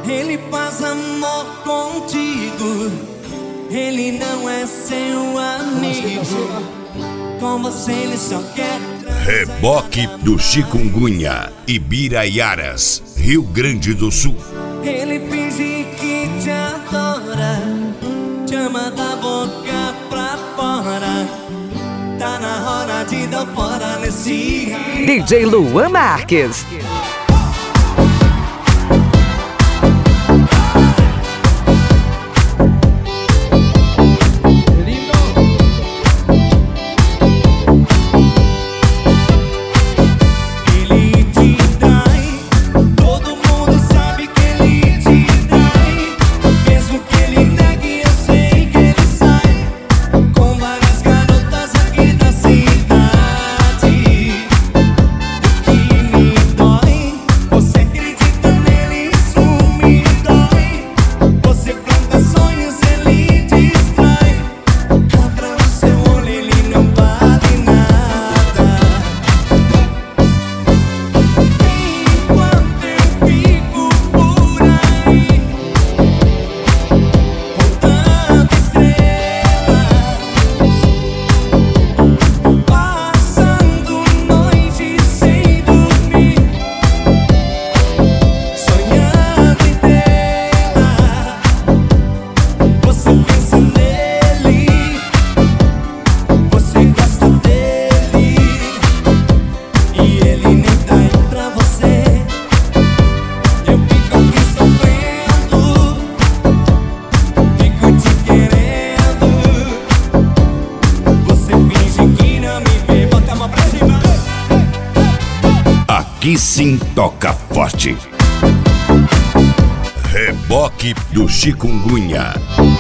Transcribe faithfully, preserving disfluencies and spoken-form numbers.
Ele faz amor contigo, ele não é seu amigo. Com você ele só quer Reboque do Chikungunya, Ibiraiaras, Rio Grande do Sul. Ele finge que te adora, te ama da boca pra fora. Tá na hora de dar fora nesse D J Luan Marques. Aqui sim toca forte. Reboque do Chikungunya.